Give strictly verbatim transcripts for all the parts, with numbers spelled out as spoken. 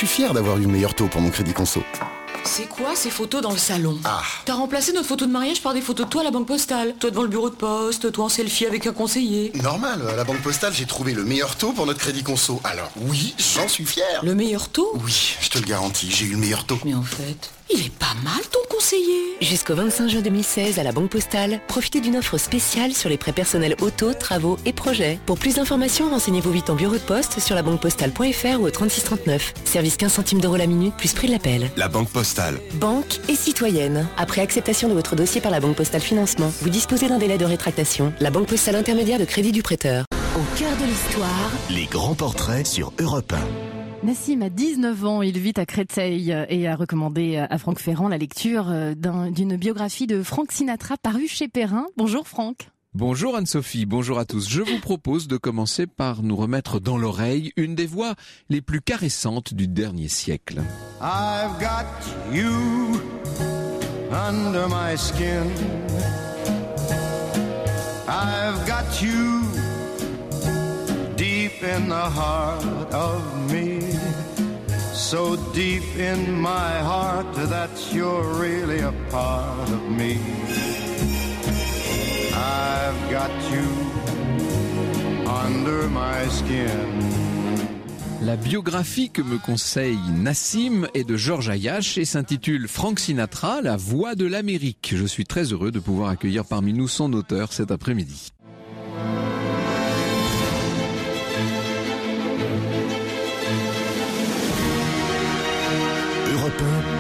suis fier d'avoir eu le meilleur taux pour mon crédit conso. C'est quoi ces photos dans le salon? Ah. T'as remplacé notre photo de mariage par des photos de toi à la banque postale. Toi devant le bureau de poste, toi en selfie avec un conseiller. Normal, à la banque postale, j'ai trouvé le meilleur taux pour notre crédit conso. Alors oui, j'en suis fier. Le meilleur taux? Oui, je te le garantis, j'ai eu le meilleur taux. Mais en fait, il est pas mal ton conseiller. Jusqu'au vingt-cinq juin deux mille seize à la Banque Postale, profitez d'une offre spéciale sur les prêts personnels auto, travaux et projets. Pour plus d'informations, renseignez-vous vite en bureau de poste sur la banque postale point f r ou au trente-six trente-neuf. Service quinze centimes d'euros la minute plus prix de l'appel. La Banque Postale. Banque et citoyenne. Après acceptation de votre dossier par la Banque Postale Financement, vous disposez d'un délai de rétractation. La Banque Postale intermédiaire de crédit du prêteur. Au cœur de l'histoire, les grands portraits sur Europe un. Nassim a dix-neuf ans, il vit à Créteil et a recommandé à Franck Ferrand la lecture d'un, d'une biographie de Frank Sinatra parue chez Perrin. Bonjour Franck. Bonjour Anne-Sophie, bonjour à tous. Je vous propose de commencer par nous remettre dans l'oreille une des voix les plus caressantes du dernier siècle. I've got you under my skin. I've got you deep in the heart of me. So deep in my heart that you're really a part of me. I've got you under my skin. La biographie que me conseille Nassim est de Georges Ayache et s'intitule Frank Sinatra, la voix de l'Amérique. Je suis très heureux de pouvoir accueillir parmi nous son auteur cet après-midi. Europe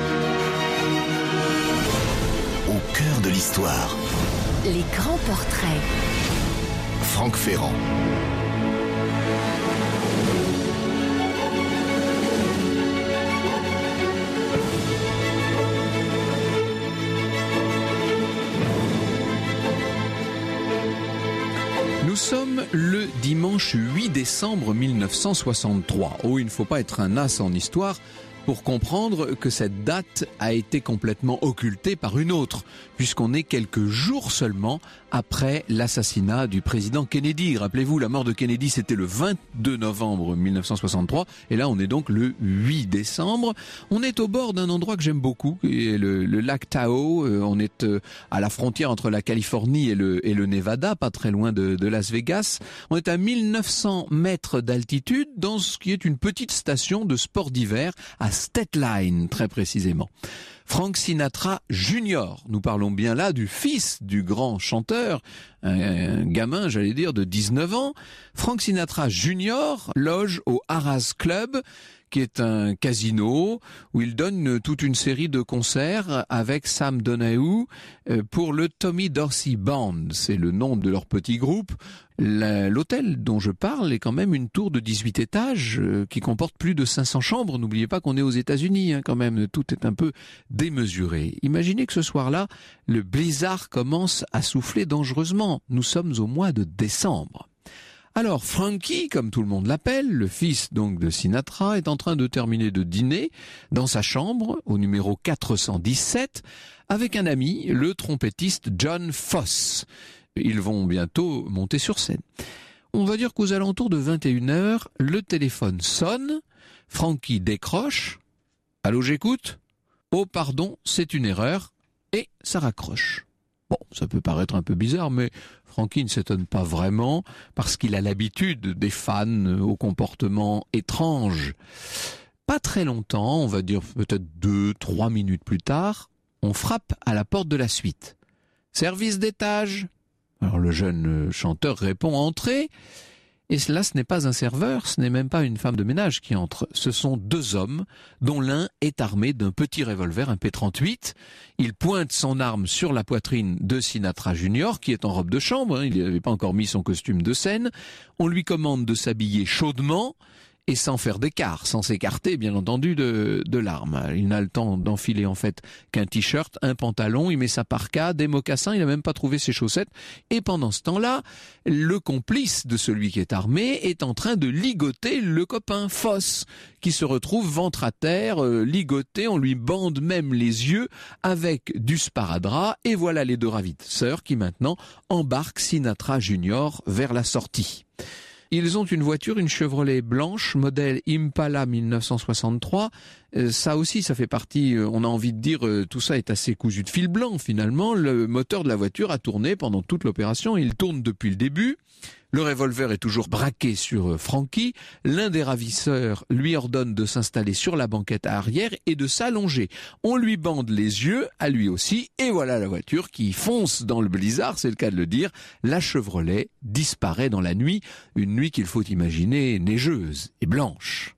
un, au cœur de l'histoire. les grands portraits. Franck Ferrand. Nous sommes le dimanche huit décembre mille neuf cent soixante-trois. Oh, il ne faut pas être un as en histoire pour comprendre que cette date a été complètement occultée par une autre, puisqu'on est quelques jours seulement après l'assassinat du président Kennedy. Rappelez-vous, la mort de Kennedy, c'était le vingt-deux novembre mille neuf cent soixante-trois, et là on est donc le huit décembre. On est au bord d'un endroit que j'aime beaucoup, qui est le, le lac Tahoe. On est à la frontière entre la Californie et le, et le Nevada, pas très loin de, de Las Vegas. On est à mille neuf cents mètres d'altitude, dans ce qui est une petite station de sport d'hiver, à Stateline, très précisément. Frank Sinatra Junior, nous parlons bien là du fils du grand chanteur, un, un gamin, j'allais dire, de dix-neuf ans. Frank Sinatra Junior loge au Harrah's Club, qui est un casino où il donne toute une série de concerts avec Sam Donahue pour le Tommy Dorsey Band. C'est le nom de leur petit groupe. L'hôtel dont je parle est quand même une tour de dix-huit étages qui comporte plus de cinq cents chambres. N'oubliez pas qu'on est aux États-Unis, hein, quand même. Tout est un peu démesuré. Imaginez que ce soir-là, le blizzard commence à souffler dangereusement. Nous sommes au mois de décembre. Alors Frankie, comme tout le monde l'appelle, le fils donc de Sinatra, est en train de terminer de dîner dans sa chambre au numéro quatre cent dix-sept avec un ami, le trompettiste John Foss. Ils vont bientôt monter sur scène. On va dire qu'aux alentours de vingt et une heures, le téléphone sonne, Frankie décroche. « Allô, j'écoute ? Oh pardon, c'est une erreur. » Et ça raccroche. Bon, ça peut paraître un peu bizarre, mais Frankie ne s'étonne pas vraiment parce qu'il a l'habitude des fans au comportement étrange. Pas très longtemps, on va dire peut-être deux, trois minutes plus tard, on frappe à la porte de la suite. « Service d'étage ?» Alors le jeune chanteur répond « Entrez !» Et là, ce n'est pas un serveur, ce n'est même pas une femme de ménage qui entre. Ce sont deux hommes, dont l'un est armé d'un petit revolver, un P trente-huit. Il pointe son arme sur la poitrine de Sinatra Junior, qui est en robe de chambre, hein, il n'avait pas encore mis son costume de scène. On lui commande de s'habiller chaudement et sans faire d'écart, sans s'écarter, bien entendu, de, de l'arme. Il n'a le temps d'enfiler, en fait, qu'un t-shirt, un pantalon, il met sa parka, des mocassins, il n'a même pas trouvé ses chaussettes. Et pendant ce temps-là, le complice de celui qui est armé est en train de ligoter le copain Foss, qui se retrouve ventre à terre, euh, ligoté, on lui bande même les yeux avec du sparadrap, et voilà les deux ravisseurs qui maintenant embarquent Sinatra Junior vers la sortie. Ils ont une voiture, une Chevrolet blanche, modèle Impala mille neuf cent soixante-trois. Euh, ça aussi, ça fait partie, euh, on a envie de dire, euh, tout ça est assez cousu de fil blanc finalement. Le moteur de la voiture a tourné pendant toute l'opération, il tourne depuis le début. Le revolver est toujours braqué sur euh, Frankie. L'un des ravisseurs lui ordonne de s'installer sur la banquette arrière et de s'allonger. On lui bande les yeux, à lui aussi, et voilà la voiture qui fonce dans le blizzard, c'est le cas de le dire. La Chevrolet disparaît dans la nuit, une nuit qu'il faut imaginer neigeuse et blanche.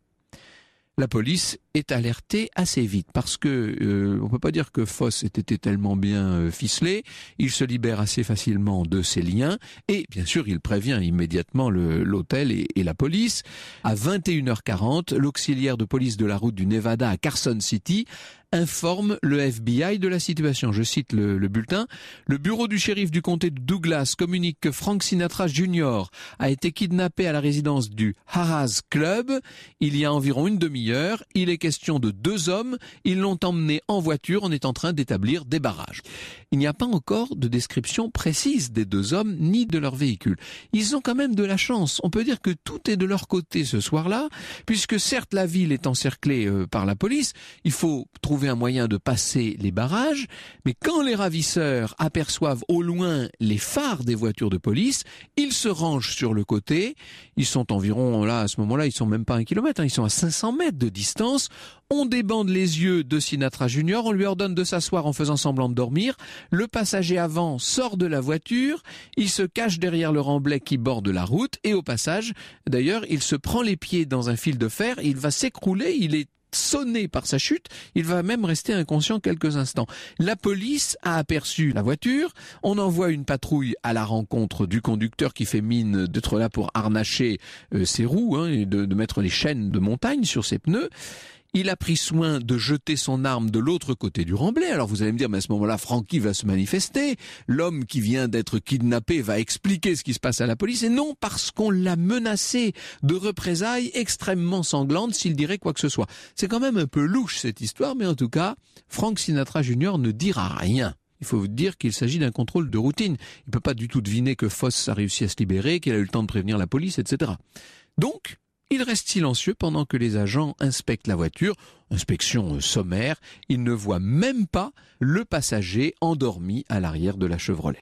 La police est alertée assez vite parce que euh, on peut pas dire que Foss ait été tellement bien euh, ficelé. Il se libère assez facilement de ses liens et bien sûr il prévient immédiatement le, l'hôtel et, et la police. À vingt et une heures quarante, l'auxiliaire de police de la route du Nevada à Carson City informe le F B I de la situation. Je cite le, le bulletin. Le bureau du shérif du comté de Douglas communique que Frank Sinatra junior a été kidnappé à la résidence du Harrah's Club il y a environ une demi-heure. Il est question de deux hommes. Ils l'ont emmené en voiture. On est en train d'établir des barrages. Il n'y a pas encore de description précise des deux hommes ni de leur véhicule. Ils ont quand même de la chance. On peut dire que tout est de leur côté ce soir-là, puisque certes la ville est encerclée euh, par la police. Il faut trouver un moyen de passer les barrages, mais quand les ravisseurs aperçoivent au loin les phares des voitures de police, ils se rangent sur le côté. Ils sont environ, là, à ce moment-là, ils sont même pas un kilomètre, hein, ils sont à cinq cents mètres de distance. On débande les yeux de Sinatra junior, on lui ordonne de s'asseoir en faisant semblant de dormir. Le passager avant sort de la voiture, il se cache derrière le remblai qui borde la route et au passage, d'ailleurs, il se prend les pieds dans un fil de fer, il va s'écrouler, il est sonné par sa chute, il va même rester inconscient quelques instants. La police a aperçu la voiture, on envoie une patrouille à la rencontre du conducteur qui fait mine d'être là pour harnacher euh, ses roues, hein, et de, de mettre les chaînes de montagne sur ses pneus. Il a pris soin de jeter son arme de l'autre côté du remblai. Alors vous allez me dire, mais à ce moment-là, Frankie va se manifester. L'homme qui vient d'être kidnappé va expliquer ce qui se passe à la police. Et non, parce qu'on l'a menacé de représailles extrêmement sanglantes s'il dirait quoi que ce soit. C'est quand même un peu louche cette histoire, mais en tout cas, Frank Sinatra junior ne dira rien. Il faut vous dire qu'il s'agit d'un contrôle de routine. Il ne peut pas du tout deviner que Foss a réussi à se libérer, qu'il a eu le temps de prévenir la police, et cetera. Donc, il reste silencieux pendant que les agents inspectent la voiture. Inspection sommaire. Il ne voit même pas le passager endormi à l'arrière de la Chevrolet.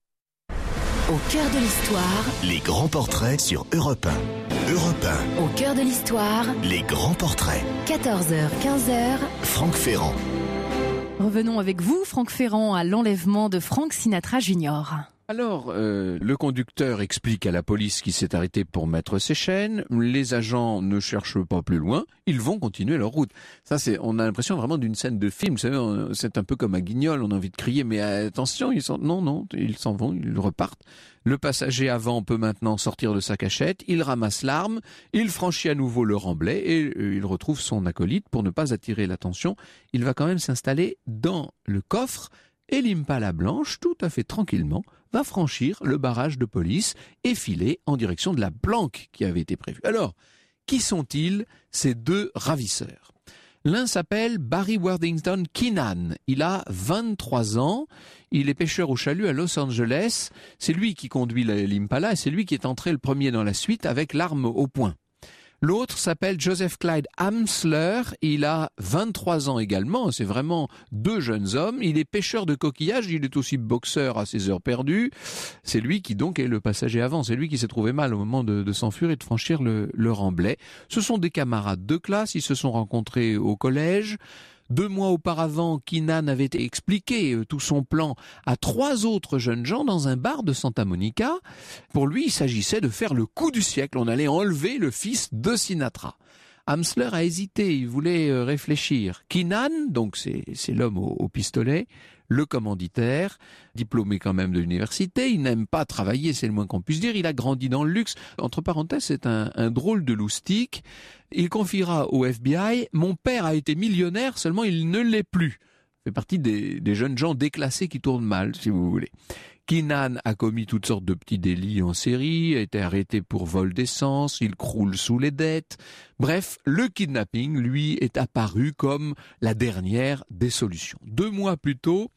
Au cœur de l'histoire, Les grands portraits sur Europe un. Europe un. au cœur de l'histoire, Les grands portraits. quatorze heures, quinze heures. Franck Ferrand. Revenons avec vous, Franck Ferrand, à l'enlèvement de Frank Sinatra junior Alors, euh, le conducteur explique à la police qu'il s'est arrêté pour mettre ses chaînes. Les agents ne cherchent pas plus loin. Ils vont continuer leur route. Ça, c'est, on a l'impression vraiment d'une scène de film. Vous savez, on, c'est un peu comme à Guignol. On a envie de crier, mais attention, ils sont, non, non, ils s'en vont, ils repartent. Le passager avant peut maintenant sortir de sa cachette. Il ramasse l'arme. Il franchit à nouveau le remblai et euh, il retrouve son acolyte pour ne pas attirer l'attention. Il va quand même s'installer dans le coffre. Et l'Impala blanche, tout à fait tranquillement, va franchir le barrage de police et filer en direction de la planque qui avait été prévue. Alors, qui sont-ils, ces deux ravisseurs ? L'un s'appelle Barry Worthington Keenan. Il a vingt-trois ans. Il est pêcheur au chalut à Los Angeles. C'est lui qui conduit l'Impala et c'est lui qui est entré le premier dans la suite avec l'arme au poing. L'autre s'appelle Joseph Clyde Amsler, il a vingt-trois ans également, c'est vraiment deux jeunes hommes. Il est pêcheur de coquillages, il est aussi boxeur à ses heures perdues. C'est lui qui donc est le passager avant, c'est lui qui s'est trouvé mal au moment de, de s'enfuir et de franchir le, le remblai. Ce sont des camarades de classe, ils se sont rencontrés au collège. Deux mois auparavant, Keenan avait expliqué tout son plan à trois autres jeunes gens dans un bar de Santa Monica. Pour lui, il s'agissait de faire le coup du siècle. On allait enlever le fils de Sinatra. Amsler a hésité, il voulait réfléchir. Keenan, donc c'est, c'est l'homme au, au pistolet, le commanditaire, diplômé quand même de l'université, il n'aime pas travailler, c'est le moins qu'on puisse dire, il a grandi dans le luxe. Entre parenthèses, c'est un, un drôle de loustique. Il confiera au F B I « Mon père a été millionnaire, seulement il ne l'est plus ». Il fait partie des, des jeunes gens déclassés qui tournent mal, si vous voulez. Keenan a commis toutes sortes de petits délits en série, a été arrêté pour vol d'essence, il croule sous les dettes. Bref, le kidnapping, lui, est apparu comme la dernière des solutions. Deux mois plus tôt,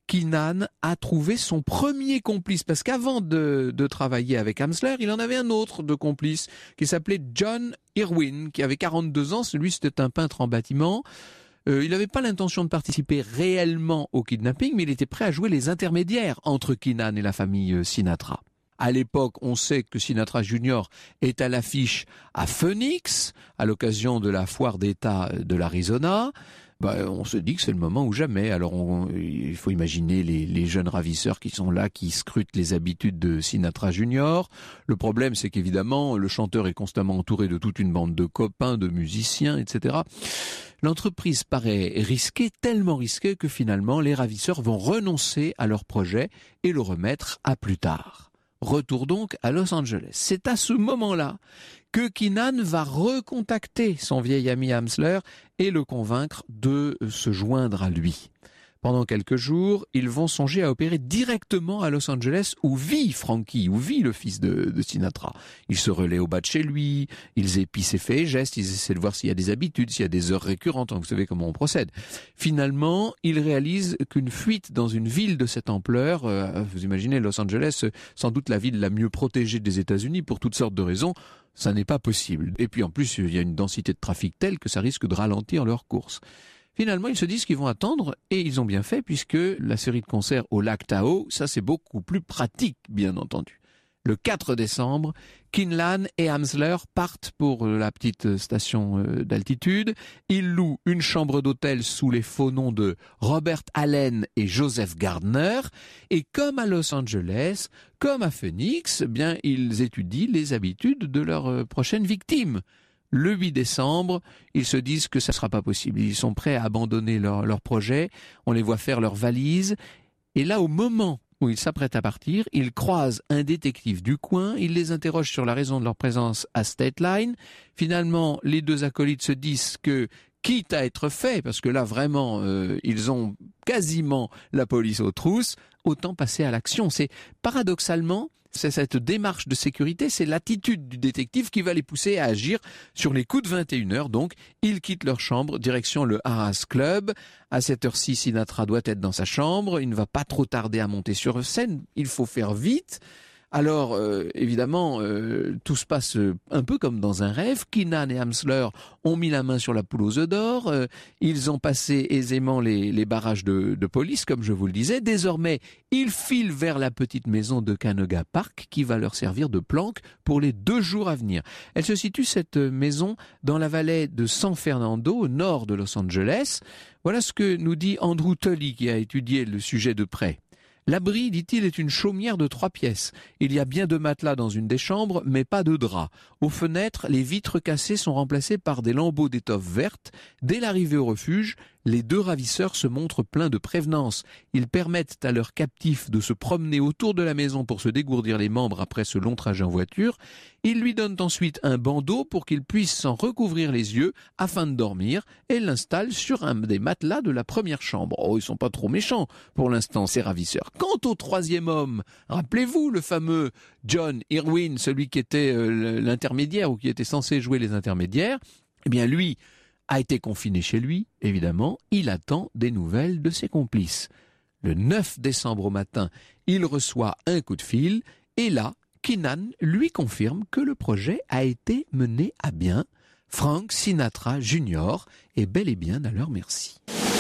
Keenan a trouvé son premier complice, parce qu'avant de, de travailler avec Amsler, il en avait un autre de complice qui s'appelait John Irwin, qui avait quarante-deux ans. Celui, c'était un peintre en bâtiment. Euh, il n'avait pas l'intention de participer réellement au kidnapping, mais il était prêt à jouer les intermédiaires entre Keenan et la famille Sinatra. À l'époque, on sait que Sinatra Junior est à l'affiche à Phoenix, à l'occasion de la foire d'État de l'Arizona. Bah, on se dit que c'est le moment ou jamais. Alors on, il faut imaginer les, les jeunes ravisseurs qui sont là, qui scrutent les habitudes de Sinatra Junior. Le problème, c'est qu'évidemment, le chanteur est constamment entouré de toute une bande de copains, de musiciens, et cetera. L'entreprise paraît risquée, tellement risquée que finalement, les ravisseurs vont renoncer à leur projet et le remettre à plus tard. Retour donc à Los Angeles. C'est à ce moment-là que Keenan va recontacter son vieil ami Amsler et le convaincre de se joindre à lui. Pendant quelques jours, ils vont songer à opérer directement à Los Angeles où vit Frankie, où vit le fils de, de Sinatra. Ils se relaient au bas de chez lui, ils épient ses faits et gestes, ils essaient de voir s'il y a des habitudes, s'il y a des heures récurrentes, vous savez comment on procède. Finalement, ils réalisent qu'une fuite dans une ville de cette ampleur, euh, vous imaginez Los Angeles, sans doute la ville la mieux protégée des États-Unis pour toutes sortes de raisons, ça n'est pas possible. Et puis en plus, il y a une densité de trafic telle que ça risque de ralentir leur course. Finalement, ils se disent qu'ils vont attendre, et ils ont bien fait, puisque la série de concerts au lac Tahoe, ça c'est beaucoup plus pratique, bien entendu. Le quatre décembre, Keenan et Amsler partent pour la petite station d'altitude. Ils louent une chambre d'hôtel sous les faux noms de Robert Allen et Joseph Gardner. Et comme à Los Angeles, comme à Phoenix, eh bien, ils étudient les habitudes de leur prochaine victime. Le huit décembre, ils se disent que ça ne sera pas possible. Ils sont prêts à abandonner leur, leur projet. On les voit faire leurs valises. Et là, au moment où ils s'apprêtent à partir, ils croisent un détective du coin. Ils les interrogent sur la raison de leur présence à State Line. Finalement, les deux acolytes se disent que, quitte à être fait, parce que là, vraiment, euh, ils ont quasiment la police aux trousses, autant passer à l'action. C'est paradoxalement... C'est cette démarche de sécurité, c'est l'attitude du détective qui va les pousser à agir sur les coups de vingt et une heures. Donc, ils quittent leur chambre, direction le Harrah's Club. À cette heure-ci, Sinatra doit être dans sa chambre. Il ne va pas trop tarder à monter sur scène. Il faut faire vite. Alors, euh, évidemment, euh, tout se passe un peu comme dans un rêve. Keenan et Amsler ont mis la main sur la poule aux œufs d'or. Euh, ils ont passé aisément les, les barrages de, de police, comme je vous le disais. Désormais, ils filent vers la petite maison de Canoga Park qui va leur servir de planque pour les deux jours à venir. Elle se situe, cette maison, dans la vallée de San Fernando, au nord de Los Angeles. Voilà ce que nous dit Andrew Tully, qui a étudié le sujet de près. L'abri, dit-il, est une chaumière de trois pièces. Il y a bien deux matelas dans une des chambres, mais pas de draps. Aux fenêtres, les vitres cassées sont remplacées par des lambeaux d'étoffe verte. Dès l'arrivée au refuge, les deux ravisseurs se montrent pleins de prévenance. Ils permettent à leurs captifs de se promener autour de la maison pour se dégourdir les membres après ce long trajet en voiture. Ils lui donnent ensuite un bandeau pour qu'il puisse s'en recouvrir les yeux afin de dormir et l'installent sur un des matelas de la première chambre. Oh, ils sont pas trop méchants pour l'instant, ces ravisseurs. Quant au troisième homme, rappelez-vous le fameux John Irwin, celui qui était euh, l'intermédiaire ou qui était censé jouer les intermédiaires, eh bien lui a été confiné chez lui, évidemment, il attend des nouvelles de ses complices. Le neuf décembre au matin, il reçoit un coup de fil, et là, Keenan lui confirme que le projet a été mené à bien. Frank Sinatra Junior est bel et bien à leur merci.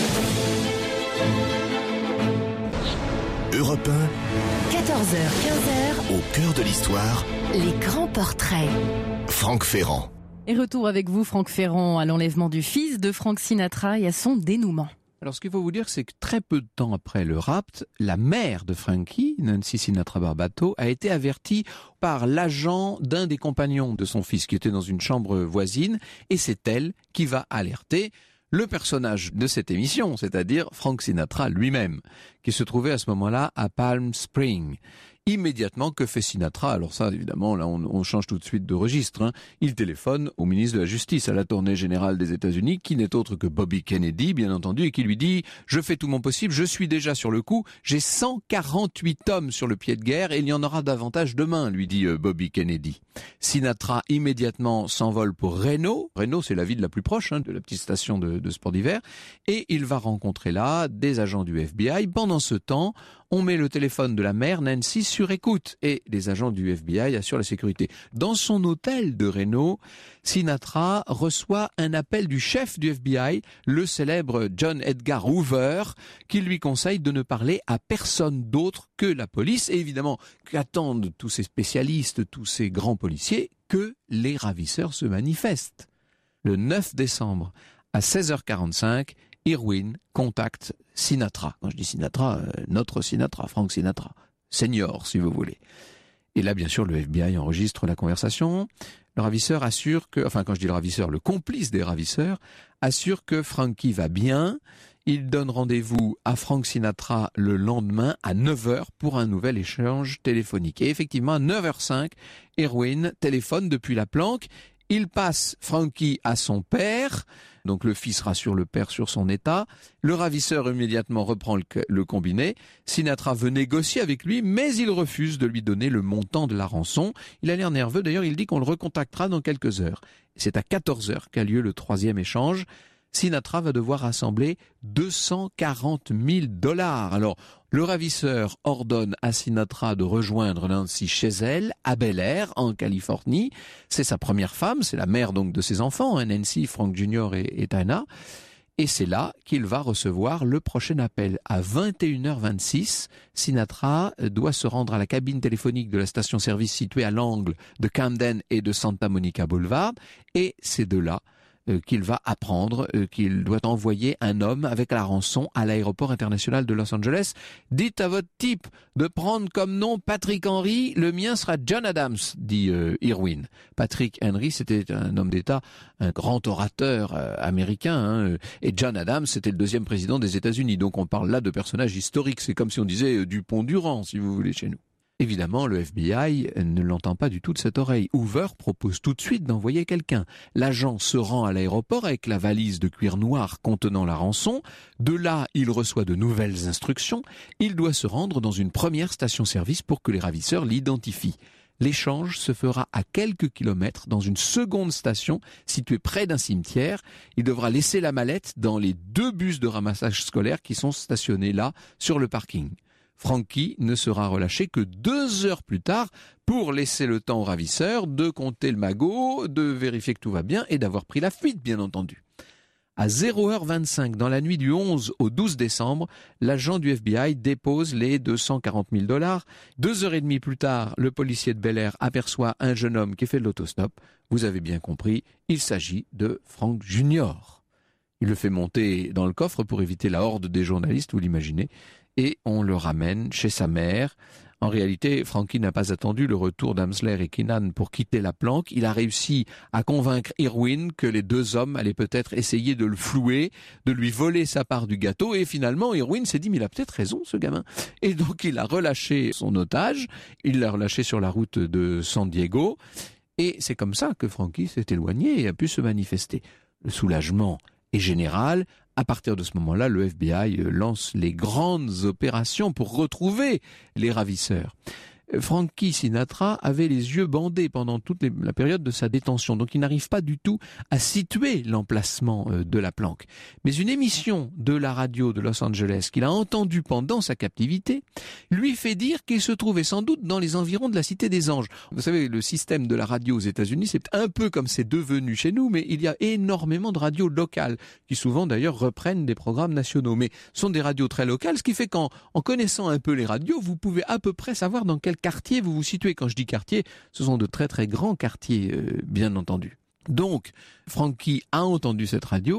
Europe un, quatorze heures quinze, au cœur de l'histoire, les grands portraits. Franck Ferrand. Et retour avec vous, Franck Ferrand, à l'enlèvement du fils de Frank Sinatra et à son dénouement. Alors, ce qu'il faut vous dire, c'est que très peu de temps après le rapt, la mère de Frankie, Nancy Sinatra Barbato, a été avertie par l'agent d'un des compagnons de son fils qui était dans une chambre voisine, et c'est elle qui va alerter le personnage de cette émission, c'est-à-dire Frank Sinatra lui-même, qui se trouvait à ce moment-là à Palm Springs. Immédiatement, que fait Sinatra? Alors ça, évidemment, là, on, on change tout de suite de registre. Hein. Il téléphone au ministre de la Justice, à l'Attorney général des États-Unis, qui n'est autre que Bobby Kennedy, bien entendu, et qui lui dit « Je fais tout mon possible, je suis déjà sur le coup, j'ai cent quarante-huit hommes sur le pied de guerre et il y en aura davantage demain », lui dit euh, Bobby Kennedy. Sinatra, immédiatement, s'envole pour Reno. Reno, c'est la ville la plus proche hein, de la petite station de, de sport d'hiver. Et il va rencontrer là des agents du F B I. Pendant ce temps, on met le téléphone de la mère, Nancy, sur écoute et les agents du F B I assurent la sécurité. Dans son hôtel de Reno, Sinatra reçoit un appel du chef du F B I, le célèbre John Edgar Hoover, qui lui conseille de ne parler à personne d'autre que la police. Et évidemment, qu'attendent tous ces spécialistes, tous ces grands policiers? Que les ravisseurs se manifestent. Le neuf décembre, à seize heures quarante-cinq, Irwin contacte Sinatra. Quand je dis Sinatra, euh, notre Sinatra, Frank Sinatra, senior si vous voulez. Et là, bien sûr, le F B I enregistre la conversation. Le ravisseur assure que, enfin quand je dis le ravisseur, le complice des ravisseurs, assure que Frankie va bien. Il donne rendez-vous à Frank Sinatra le lendemain à neuf heures pour un nouvel échange téléphonique. Et effectivement, à neuf heures cinq, Irwin téléphone depuis la planque. Il passe Frankie à son père, donc le fils rassure le père sur son état. Le ravisseur immédiatement reprend le, le combiné. Sinatra veut négocier avec lui, mais il refuse de lui donner le montant de la rançon. Il a l'air nerveux, d'ailleurs il dit qu'on le recontactera dans quelques heures. C'est à quatorze heures qu'a lieu le troisième échange. Sinatra va devoir rassembler deux cent quarante mille dollars. Alors, le ravisseur ordonne à Sinatra de rejoindre Nancy chez elle, à Bel Air, en Californie. C'est sa première femme, c'est la mère donc de ses enfants, hein, Nancy, Frank junior et, et Tana. Et c'est là qu'il va recevoir le prochain appel. À vingt et une heures vingt-six, Sinatra doit se rendre à la cabine téléphonique de la station-service située à l'angle de Camden et de Santa Monica Boulevard. Et c'est de là Euh, qu'il va apprendre euh, qu'il doit envoyer un homme avec la rançon à l'aéroport international de Los Angeles. Dites à votre type de prendre comme nom Patrick Henry, le mien sera John Adams, dit euh, Irwin. Patrick Henry, c'était un homme d'État, un grand orateur euh, américain, hein, et John Adams, c'était le deuxième président des États-Unis. Donc on parle là de personnages historiques, c'est comme si on disait euh, Dupont-Durand, si vous voulez, chez nous. Évidemment, le F B I ne l'entend pas du tout de cette oreille. Hoover propose tout de suite d'envoyer quelqu'un. L'agent se rend à l'aéroport avec la valise de cuir noir contenant la rançon. De là, il reçoit de nouvelles instructions. Il doit se rendre dans une première station-service pour que les ravisseurs l'identifient. L'échange se fera à quelques kilomètres dans une seconde station située près d'un cimetière. Il devra laisser la mallette dans les deux bus de ramassage scolaire qui sont stationnés là sur le parking. Frankie ne sera relâché que deux heures plus tard pour laisser le temps aux ravisseurs de compter le magot, de vérifier que tout va bien et d'avoir pris la fuite, bien entendu. À zéro heure vingt-cinq, dans la nuit du onze au douze décembre, l'agent du F B I dépose les deux cent quarante mille dollars. Deux heures et demie plus tard, le policier de Bel Air aperçoit un jeune homme qui fait de l'autostop. Vous avez bien compris, il s'agit de Frank junior Il le fait monter dans le coffre pour éviter la horde des journalistes, vous l'imaginez, et on le ramène chez sa mère. En réalité, Frankie n'a pas attendu le retour d'Amsler et Keenan pour quitter la planque. Il a réussi à convaincre Irwin que les deux hommes allaient peut-être essayer de le flouer, de lui voler sa part du gâteau. Et finalement, Irwin s'est dit, mais il a peut-être raison, ce gamin. Et donc, il a relâché son otage. Il l'a relâché sur la route de San Diego. Et c'est comme ça que Frankie s'est éloigné et a pu se manifester. Le soulagement est général. À partir de ce moment-là, le F B I lance les grandes opérations pour retrouver les ravisseurs. Frankie Sinatra avait les yeux bandés pendant toute les, la période de sa détention, donc il n'arrive pas du tout à situer l'emplacement euh, de la planque. Mais une émission de la radio de Los Angeles qu'il a entendue pendant sa captivité lui fait dire qu'il se trouvait sans doute dans les environs de la Cité des Anges. Vous savez, le système de la radio aux États-Unis, c'est un peu comme c'est devenu chez nous, mais il y a énormément de radios locales qui souvent d'ailleurs reprennent des programmes nationaux, mais sont des radios très locales, ce qui fait qu'en en connaissant un peu les radios, vous pouvez à peu près savoir dans quel quartier vous vous situez. Quand je dis quartier, ce sont de très très grands quartiers, euh, bien entendu. Donc, Frankie a entendu cette radio et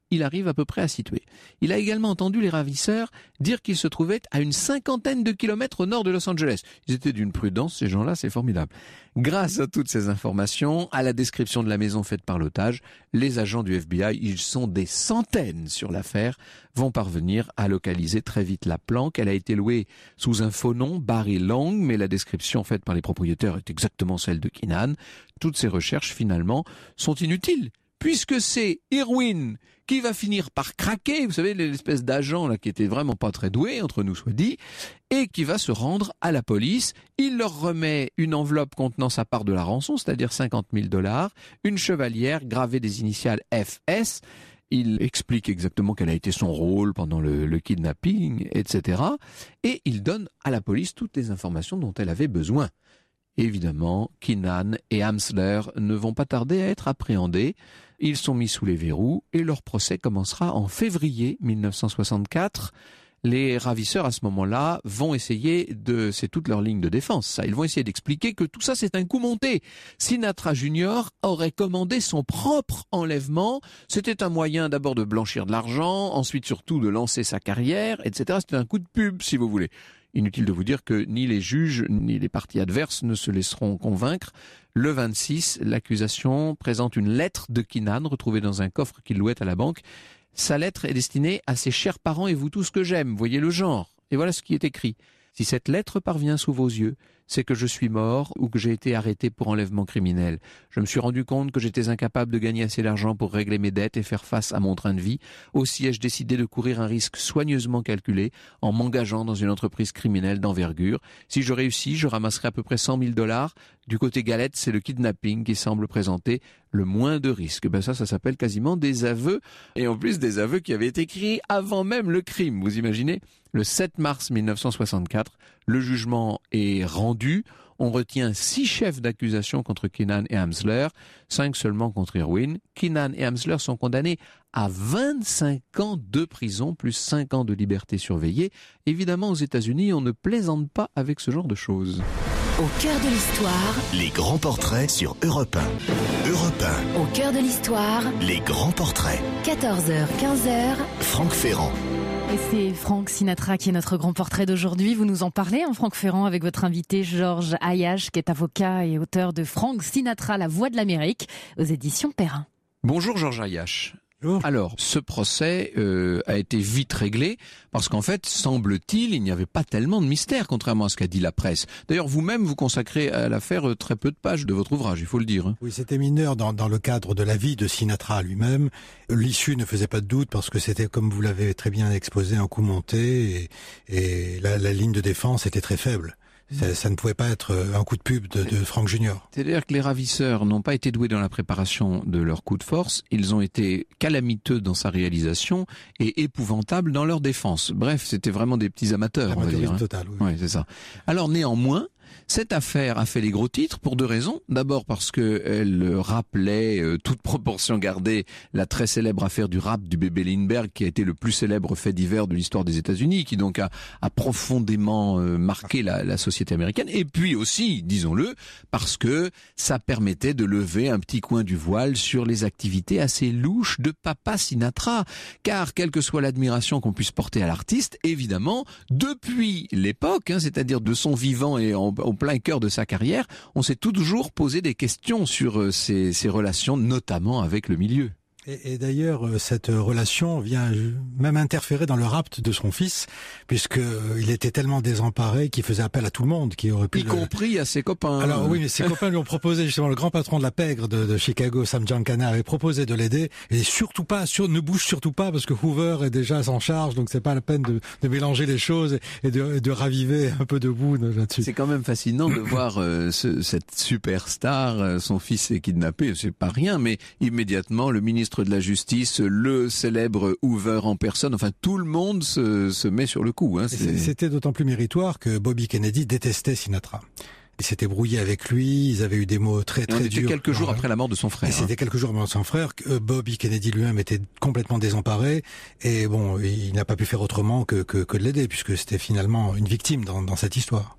il arrive à peu près à situer. Il a également entendu les ravisseurs dire qu'ils se trouvaient à une cinquantaine de kilomètres au nord de Los Angeles. Ils étaient d'une prudence, ces gens-là, c'est formidable. Grâce à toutes ces informations, à la description de la maison faite par l'otage, les agents du F B I, ils sont des centaines sur l'affaire, vont parvenir à localiser très vite la planque. Elle a été louée sous un faux nom, Barry Long, mais la description faite par les propriétaires est exactement celle de Keenan. Toutes ces recherches, finalement, sont inutiles, puisque c'est Irwin qui va finir par craquer, vous savez, l'espèce d'agent là qui était vraiment pas très doué, entre nous soit dit, et qui va se rendre à la police. Il leur remet une enveloppe contenant sa part de la rançon, c'est-à-dire cinquante mille dollars, une chevalière gravée des initiales F S. Il explique exactement quel a été son rôle pendant le, le kidnapping, et cetera. Et il donne à la police toutes les informations dont elle avait besoin. Évidemment, Keenan et Amsler ne vont pas tarder à être appréhendés. Ils sont mis sous les verrous et leur procès commencera en février mille neuf cent soixante-quatre. Les ravisseurs, à ce moment-là, vont essayer de... C'est toute leur ligne de défense, ça. Ils vont essayer d'expliquer que tout ça, c'est un coup monté. Sinatra Junior aurait commandé son propre enlèvement. C'était un moyen d'abord de blanchir de l'argent, ensuite surtout de lancer sa carrière, et cetera. C'était un coup de pub, si vous voulez. Inutile de vous dire que ni les juges ni les parties adverses ne se laisseront convaincre. Le vingt-six, l'accusation présente une lettre de Keenan retrouvée dans un coffre qu'il louait à la banque. Sa lettre est destinée à ses chers parents et vous tous que j'aime. Voyez le genre. Et voilà ce qui est écrit. Si cette lettre parvient sous vos yeux, c'est que je suis mort ou que j'ai été arrêté pour enlèvement criminel. Je me suis rendu compte que j'étais incapable de gagner assez d'argent pour régler mes dettes et faire face à mon train de vie. Aussi ai-je décidé de courir un risque soigneusement calculé en m'engageant dans une entreprise criminelle d'envergure. Si je réussis, je ramasserai à peu près cent mille dollars. Du côté galette, c'est le kidnapping qui semble présenter le moins de risques. Ben ça, ça s'appelle quasiment des aveux. Et en plus, des aveux qui avaient été écrits avant même le crime. Vous imaginez ? Le sept mars mille neuf cent soixante-quatre, le jugement est rendu. On retient six chefs d'accusation contre Keenan et Amsler, cinq seulement contre Irwin. Keenan et Amsler sont condamnés à vingt-cinq ans de prison, plus cinq ans de liberté surveillée. Évidemment, aux États-Unis, on ne plaisante pas avec ce genre de choses. Au cœur de l'histoire, Les grands portraits sur Europe un. Europe un, au cœur de l'histoire, les grands portraits. quatorze heures, quinze heures. Franck Ferrand. Et c'est Frank Sinatra qui est notre grand portrait d'aujourd'hui. Vous nous en parlez, hein, Franck Ferrand, avec votre invité Georges Hayash, qui est avocat et auteur de Frank Sinatra, la voix de l'Amérique, aux éditions Perrin. Bonjour Georges Hayash. Alors, ce procès euh, a été vite réglé parce qu'en fait, semble-t-il, il n'y avait pas tellement de mystère, contrairement à ce qu'a dit la presse. D'ailleurs, vous-même, vous consacrez à l'affaire très peu de pages de votre ouvrage, il faut le dire. Hein. Oui, c'était mineur dans, dans le cadre de la vie de Sinatra lui-même. L'issue ne faisait pas de doute parce que c'était, comme vous l'avez très bien exposé, un coup monté et, et la, la ligne de défense était très faible. Ça, ça ne pouvait pas être un coup de pub de, de Frank Junior. C'est-à-dire que les ravisseurs n'ont pas été doués dans la préparation de leur coup de force, ils ont été calamiteux dans sa réalisation et épouvantables dans leur défense. Bref, c'était vraiment des petits amateurs, on va dire. Hein. Total, oui. Oui, c'est ça. Alors néanmoins, cette affaire a fait les gros titres pour deux raisons. D'abord parce que elle rappelait, euh, toute proportion gardée, la très célèbre affaire du rap du bébé Lindbergh, qui a été le plus célèbre fait divers de l'histoire des États-Unis, qui donc a, a profondément euh, marqué la, la société américaine. Et puis aussi, disons-le, parce que ça permettait de lever un petit coin du voile sur les activités assez louches de Papa Sinatra. Car quelle que soit l'admiration qu'on puisse porter à l'artiste, évidemment, depuis l'époque, hein, c'est-à-dire de son vivant et en au plein cœur de sa carrière, on s'est toujours posé des questions sur ses, ses relations, notamment avec le milieu. Et, et d'ailleurs, cette relation vient même interférer dans le rapt de son fils, puisque il était tellement désemparé qu'il faisait appel à tout le monde, qui aurait pu... Y le... compris à ses copains. Alors oui, mais ses copains lui ont proposé, justement, le grand patron de la pègre de, de Chicago, Sam Giancana, avait proposé de l'aider, et surtout pas, sur, ne bouge surtout pas, parce que Hoover est déjà s'en charge, donc c'est pas la peine de, de mélanger les choses et de, de raviver un peu de boue là-dessus. C'est quand même fascinant de voir euh, ce, cette superstar, euh, son fils est kidnappé, c'est pas rien, mais immédiatement, le ministre de la Justice, le célèbre Hoover en personne, enfin tout le monde se, se met sur le coup. Hein, c'est... C'était d'autant plus méritoire que Bobby Kennedy détestait Sinatra. Il s'était brouillé avec lui, ils avaient eu des mots très très durs. C'était quelques jours après la mort de son frère. Et c'était quelques jours après son frère que Bobby Kennedy lui-même était complètement désemparé et bon, il n'a pas pu faire autrement que, que, que de l'aider puisque c'était finalement une victime dans, dans cette histoire.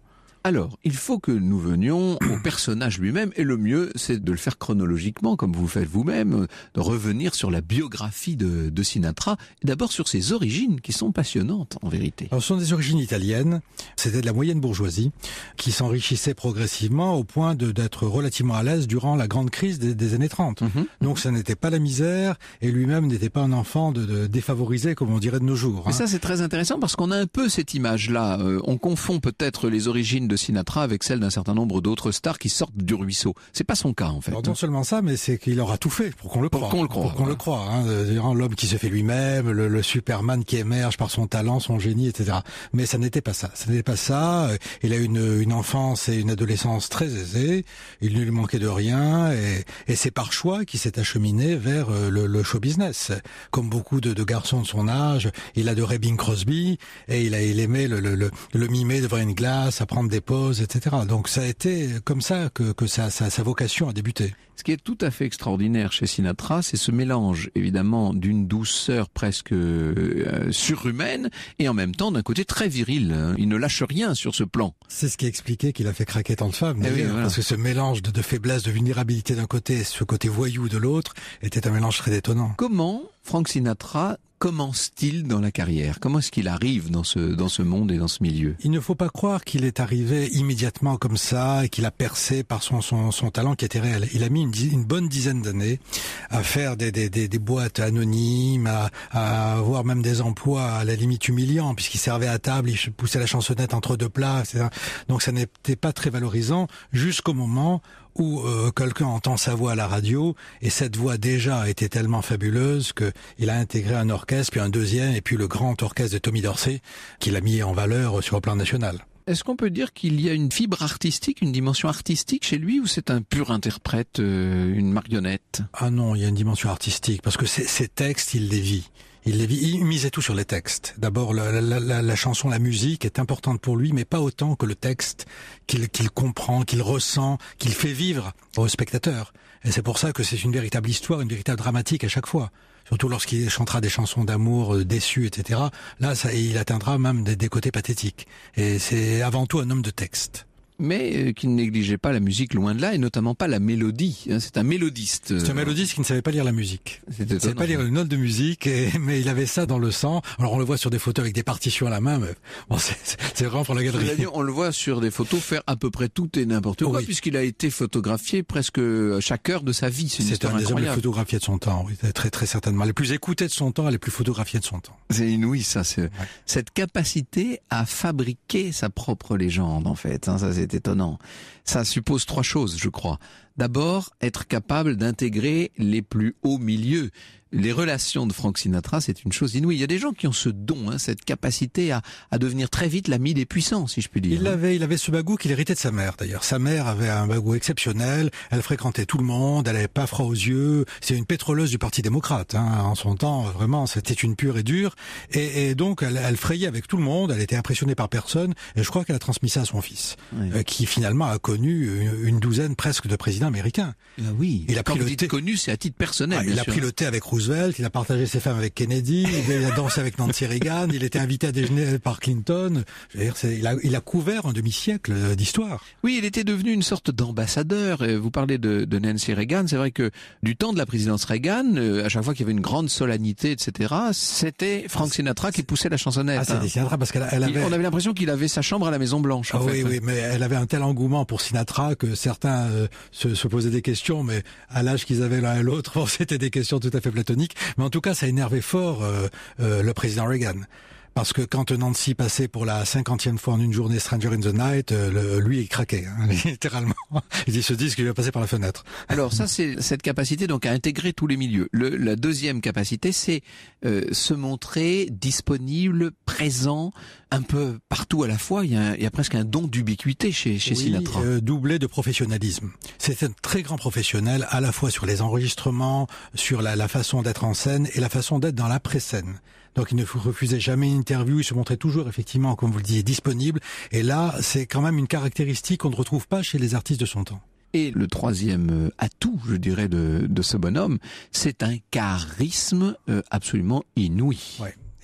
Alors, il faut que nous venions au personnage lui-même, et le mieux, c'est de le faire chronologiquement, comme vous le faites vous-même, de revenir sur la biographie de, de Sinatra, et d'abord sur ses origines, qui sont passionnantes, en vérité. Alors, ce sont des origines italiennes, c'était de la moyenne bourgeoisie, qui s'enrichissait progressivement au point de, d'être relativement à l'aise durant la grande crise des, des années trente. Mm-hmm. Donc, ça n'était pas la misère, et lui-même n'était pas un enfant de, de défavorisé, comme on dirait de nos jours. Hein. Mais ça, c'est très intéressant, parce qu'on a un peu cette image-là. Euh, on confond peut-être les origines de Sinatra avec celle d'un certain nombre d'autres stars qui sortent du ruisseau. C'est pas son cas, en fait. Alors, non seulement ça, mais c'est qu'il aura tout fait pour qu'on le croie. Pour qu'on le croie. Pour qu'on ouais. le croie. Hein. L'homme qui se fait lui-même, le, le Superman qui émerge par son talent, son génie, et cetera. Mais ça n'était pas ça. Ça n'était pas ça. Il a une, une enfance et une adolescence très aisée. Il ne lui manquait de rien. Et, et c'est par choix qu'il s'est acheminé vers le, le show business. Comme beaucoup de, de garçons de son âge, il adorait Bing Crosby et il, a, il aimait le, le, le, le mimer devant une glace, à prendre des pauses, et cetera. Donc ça a été comme ça que, que sa, sa, sa vocation a débuté. Ce qui est tout à fait extraordinaire chez Sinatra, c'est ce mélange, évidemment, d'une douceur presque euh, surhumaine et en même temps d'un côté très viril. Hein. Il ne lâche rien sur ce plan. C'est ce qui expliquait qu'il a fait craquer tant de femmes, eh oui, voilà. Parce que ce mélange de, de faiblesse, de vulnérabilité d'un côté et ce côté voyou de l'autre était un mélange très détonnant. Comment Frank Sinatra commence-t-il dans la carrière? Comment est-ce qu'il arrive dans ce dans ce monde et dans ce milieu? Il ne faut pas croire qu'il est arrivé immédiatement comme ça et qu'il a percé par son son, son talent qui était réel. Il a mis une, une bonne dizaine d'années à faire des des des, des boîtes anonymes, à, à avoir même des emplois à la limite humiliants puisqu'il servait à table, il poussait la chansonnette entre deux plats, et cetera. Donc ça n'était pas très valorisant jusqu'au moment où euh, quelqu'un entend sa voix à la radio, et cette voix déjà était tellement fabuleuse qu'il a intégré un orchestre, puis un deuxième, et puis le grand orchestre de Tommy Dorsey, qu'il a mis en valeur sur le plan national. Est-ce qu'on peut dire qu'il y a une fibre artistique, une dimension artistique chez lui, ou c'est un pur interprète, euh, une marionnette? Ah non, il y a une dimension artistique, parce que ces, ces textes, il les vit. Il, les vit, il misait tout sur les textes. D'abord, la, la, la, la chanson, la musique est importante pour lui, mais pas autant que le texte qu'il, qu'il comprend, qu'il ressent, qu'il fait vivre aux spectateurs. Et c'est pour ça que c'est une véritable histoire, une véritable dramatique à chaque fois. Surtout lorsqu'il chantera des chansons d'amour euh, déçues, et cetera. Là, ça, il atteindra même des, des côtés pathétiques. Et c'est avant tout un homme de texte. Mais euh, qui ne négligeait pas la musique, loin de là, et notamment pas la mélodie. Hein, c'est un mélodiste. C'est un mélodiste qui ne savait pas lire la musique. C'est il ne savait pas lire une note de musique, et, mais il avait ça dans le sang. Alors on le voit sur des photos avec des partitions à la main, mais bon, c'est, c'est vraiment pour la galerie. Dire, on le voit sur des photos faire à peu près tout et n'importe quoi, oui. Puisqu'il a été photographié presque à chaque heure de sa vie. C'est, une c'est un des hommes les plus photographiés de son temps, oui, très très certainement. Les plus écoutés de son temps, les plus photographiés de son temps. C'est inouï, ça. C'est... Ouais. Cette capacité à fabriquer sa propre légende, en fait. Hein, ça, c'est étonnant. Ça suppose trois choses, je crois. D'abord, être capable d'intégrer les plus hauts milieux. Les relations de Frank Sinatra, c'est une chose inouïe. Il y a des gens qui ont ce don, hein, cette capacité à, à devenir très vite l'ami des puissants, si je puis dire. Il avait, il avait ce bagou qu'il héritait de sa mère, d'ailleurs. Sa mère avait un bagou exceptionnel. Elle fréquentait tout le monde. Elle avait pas froid aux yeux. C'est une pétroleuse du Parti démocrate, hein. En son temps, vraiment, c'était une pure et dure. Et, et donc, elle, elle frayait avec tout le monde. Elle était impressionnée par personne. Et je crois qu'elle a transmis ça à son fils, oui. euh, qui finalement a connu une, une douzaine presque de présidents américains. Ah oui. Il a pris Quand le thé. Connu, c'est à titre personnel. Ah, il bien a sûr. pris le thé avec Roosevelt, il a partagé ses femmes avec Kennedy, il a dansé avec Nancy Reagan, il était invité à déjeuner par Clinton. Je veux dire, c'est, il, a, il a couvert un demi-siècle d'histoire. Oui, il était devenu une sorte d'ambassadeur. Vous parlez de, de Nancy Reagan, c'est vrai que du temps de la présidence Reagan, à chaque fois qu'il y avait une grande solennité, et cetera, c'était Frank Sinatra qui poussait la chansonnette. Ah, c'était Sinatra parce qu'elle elle avait... On avait l'impression qu'il avait sa chambre à la Maison Blanche. En ah, fait. Oui, oui, mais elle avait un tel engouement pour Sinatra que certains euh, se, se posaient des questions, mais à l'âge qu'ils avaient l'un et l'autre, bon, c'était des questions tout à fait platoniques. Mais en tout cas, ça énervait fort euh, euh, le président Reagan. Parce que quand Nancy passait pour la cinquantième fois en une journée Stranger in the Night, euh, le, lui il craquait, hein, littéralement. Il se dit ce qu'il lui a passé par la fenêtre. Alors ça, c'est cette capacité donc à intégrer tous les milieux. Le, la deuxième capacité, c'est euh, se montrer disponible, présent, un peu partout à la fois. Il y a, il y a presque un don d'ubiquité chez, chez oui, Sinatra. Euh, doublé de professionnalisme. C'est un très grand professionnel, à la fois sur les enregistrements, sur la, la façon d'être en scène et la façon d'être dans l'après-scène. Donc il ne refusait jamais une interview, il se montrait toujours effectivement, comme vous le disiez, disponible. Et là, c'est quand même une caractéristique qu'on ne retrouve pas chez les artistes de son temps. Et le troisième atout, je dirais, de, de ce bonhomme, c'est un charisme euh, absolument inouï. Ouais.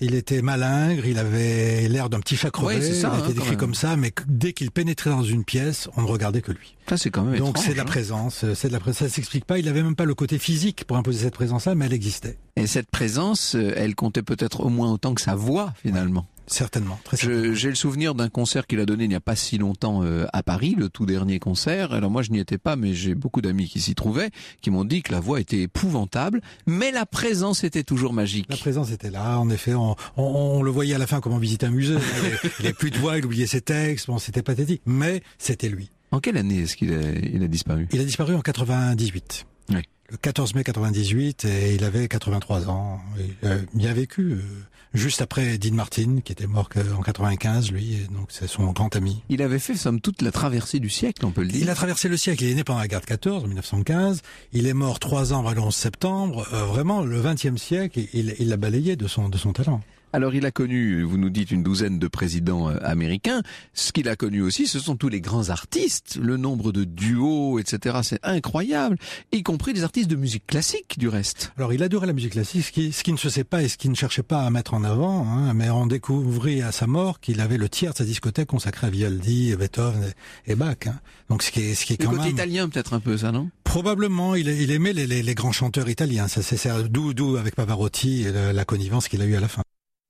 Il était malingre, il avait l'air d'un petit chat crevé, ouais, ça, il hein, était décrit comme ça, mais dès qu'il pénétrait dans une pièce, on ne regardait que lui. Ça, c'est quand même Donc étrange, c'est de la hein. présence, c'est de la présence, ça s'explique pas, il avait même pas le côté physique pour imposer cette présence-là, mais elle existait. Et cette présence, elle comptait peut-être au moins autant que sa voix, finalement. Certainement, très Je, certainement. j'ai le souvenir d'un concert qu'il a donné il n'y a pas si longtemps euh, à Paris, le tout dernier concert. Alors moi je n'y étais pas, mais j'ai beaucoup d'amis qui s'y trouvaient, qui m'ont dit que la voix était épouvantable, mais la présence était toujours magique. La présence était là, en effet, on, on, on le voyait à la fin comme on visite un musée. Il n'avait plus de voix, il oubliait ses textes, bon, c'était pathétique, mais c'était lui. En quelle année est-ce qu'il a, il a disparu? Il a disparu en quatre-vingt-dix-huit. Oui. Le quatorze mai quatre-vingt-dix-huit, et il avait quatre-vingt-trois ans. Il, euh, il a vécu euh, juste après Dean Martin, qui était mort en quatre-vingt-quinze, lui, et donc c'est son grand ami. Il avait fait, somme toute, la traversée du siècle, on peut le dire. Il a traversé le siècle, il est né pendant la guerre de quatorze, en mille neuf cent quinze, il est mort trois ans avant le onze septembre, euh, vraiment, le vingtième siècle, il, il l'a balayé de son, de son talent. Alors il a connu, vous nous dites, une douzaine de présidents euh, américains. Ce qu'il a connu aussi, ce sont tous les grands artistes, le nombre de duos, et cetera. C'est incroyable, y compris des artistes de musique classique, du reste. Alors il adorait la musique classique, ce qui, ce qui ne se sait pas et ce qui ne cherchait pas à mettre en avant, hein, mais on découvrit à sa mort qu'il avait le tiers de sa discothèque consacré à Vivaldi, Beethoven et, et Bach. Hein. Donc ce qui est, ce qui est le quand côté même... italien peut-être un peu, ça, non? Probablement, il, il aimait les, les, les grands chanteurs italiens. Ça c'est d'où, d'où avec Pavarotti et la, la connivence qu'il a eue à la fin.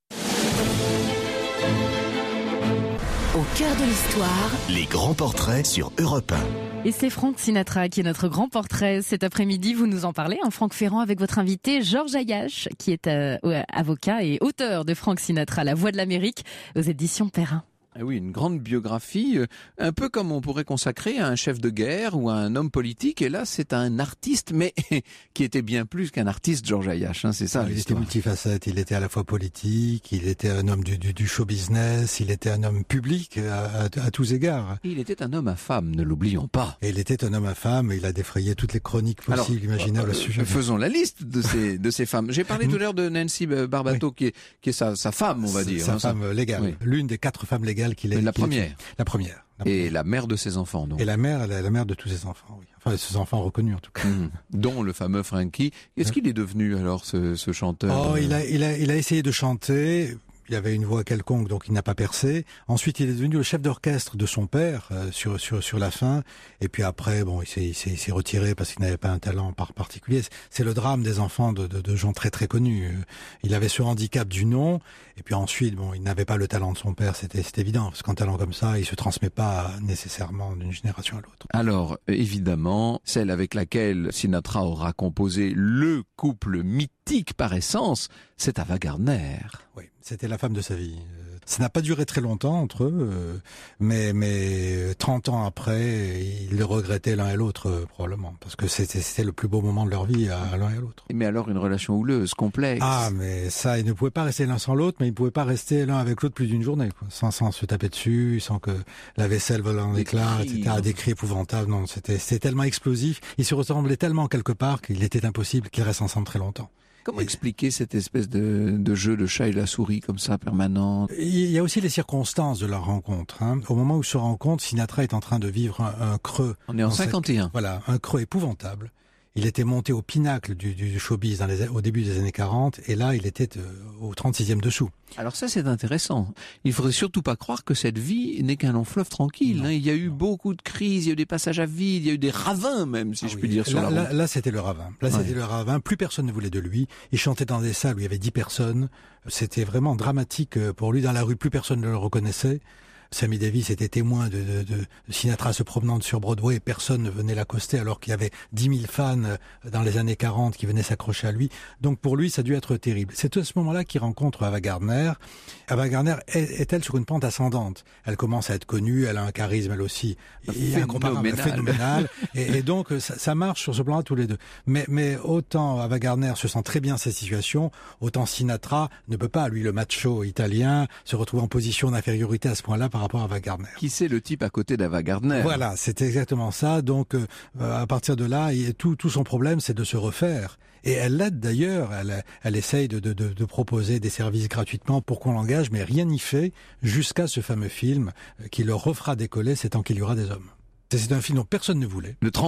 Au cœur de l'histoire, Les grands portraits sur Europe un. Et c'est Franck Sinatra qui est notre grand portrait. Cet après-midi, vous nous en parlez, hein, Franck Ferrand, avec votre invité Georges Ayache, qui est euh, avocat et auteur de Franck Sinatra, La Voix de l'Amérique, aux éditions Perrin. Ah oui, une grande biographie, euh, un peu comme on pourrait consacrer à un chef de guerre ou à un homme politique. Et là, c'est un artiste, mais qui était bien plus qu'un artiste, Georges Ayache. Hein, c'est ça. Il l'histoire. était multifacette. Il était à la fois politique, il était un homme du, du, du show business, il était un homme public à, à, à tous égards. Et il était un homme à femme, ne l'oublions pas. Et il était un homme à femme. Et il a défrayé toutes les chroniques possibles, Alors, imaginables euh, à ce sujet. Faisons la liste de ces de ces femmes. J'ai parlé tout à l'heure de Nancy Barbato, oui. qui est qui est sa, sa femme, on va dire. Sa hein, femme ça. légale, Oui. L'une des quatre femmes légales qu'il ait. La première. La première. La Et première. la mère de ses enfants, donc. Et la mère, la, la mère de tous ses enfants, oui. Enfin, ses enfants reconnus, en tout cas. Mmh. Dont le fameux Frankie. Qu'est-ce qu'il est devenu, alors, ce, ce chanteur? Oh, il a, il a, il a essayé de chanter. Il avait une voix quelconque, donc il n'a pas percé. Ensuite, il est devenu le chef d'orchestre de son père euh, sur sur sur la fin. Et puis après, bon, il s'est il s'est, il s'est retiré parce qu'il n'avait pas un talent par particulier. C'est le drame des enfants de, de de gens très très connus. Il avait ce handicap du nom. Et puis ensuite, bon, il n'avait pas le talent de son père. C'était c'est évident parce qu'un talent comme ça, il se transmet pas nécessairement d'une génération à l'autre. Alors, évidemment, celle avec laquelle Sinatra aura composé le couple mythique par essence, c'est Ava Gardner. Oui, c'était la femme de sa vie. Ça n'a pas duré très longtemps entre eux, mais mais trente ans après, ils le regrettaient l'un et l'autre probablement, parce que c'était c'était le plus beau moment de leur vie à l'un et à l'autre. Mais alors une relation houleuse, complexe. Ah, mais ça, ils ne pouvaient pas rester l'un sans l'autre, mais ils ne pouvaient pas rester l'un avec l'autre plus d'une journée, quoi, sans sans se taper dessus, sans que la vaisselle vole en éclats, et cetera. Des cris épouvantables. Non, c'était c'était tellement explosif, ils se ressemblaient tellement quelque part qu'il était impossible qu'ils restent ensemble très longtemps. Comment expliquer cette espèce de, de jeu de chat et la souris comme ça, permanent? Il y a aussi les circonstances de leur rencontre. Hein. Au moment où ils se rencontrent, Sinatra est en train de vivre un, un creux. On est en cinquante et un. Sa... Voilà, un creux épouvantable. Il était monté au pinacle du, du showbiz dans les, au début des années quarante, et là, il était euh, au trente-sixième dessous. Alors ça, c'est intéressant. Il faudrait surtout pas croire que cette vie n'est qu'un long fleuve tranquille. Hein. Il y a eu beaucoup de crises, il y a eu des passages à vide, il y a eu des ravins même, si ah je oui. puis dire, sur là, la là, route. Là, c'était le ravin. Là, ouais. c'était le ravin. Plus personne ne voulait de lui. Il chantait dans des salles où il y avait dix personnes. C'était vraiment dramatique pour lui. Dans la rue, plus personne ne le reconnaissait. Sammy Davis était témoin de, de, de Sinatra se promenant sur Broadway et personne ne venait l'accoster alors qu'il y avait dix mille fans dans les années quarante qui venaient s'accrocher à lui. Donc pour lui, ça a dû être terrible. C'est à ce moment-là qu'il rencontre Ava Gardner. Ava Gardner est, est-elle sur une pente ascendante. Elle commence à être connue, elle a un charisme elle aussi. Il incomparable, phénoménal. et, et donc ça, ça marche sur ce plan-là tous les deux. Mais, mais autant Ava Gardner se sent très bien cette situation, autant Sinatra ne peut pas, lui le macho italien, se retrouver en position d'infériorité à ce point-là par rapport à Ava Gardner. Qui c'est le type à côté d'Ava Gardner? Voilà, c'est exactement ça. Donc, euh, à partir de là, il, tout, tout son problème, c'est de se refaire. Et elle l'aide d'ailleurs. Elle, elle essaye de, de, de, de proposer des services gratuitement pour qu'on l'engage, mais rien n'y fait jusqu'à ce fameux film qui le refera décoller, c'est tant qu'il y aura des hommes. C'est un film dont personne ne voulait. Le tremplin.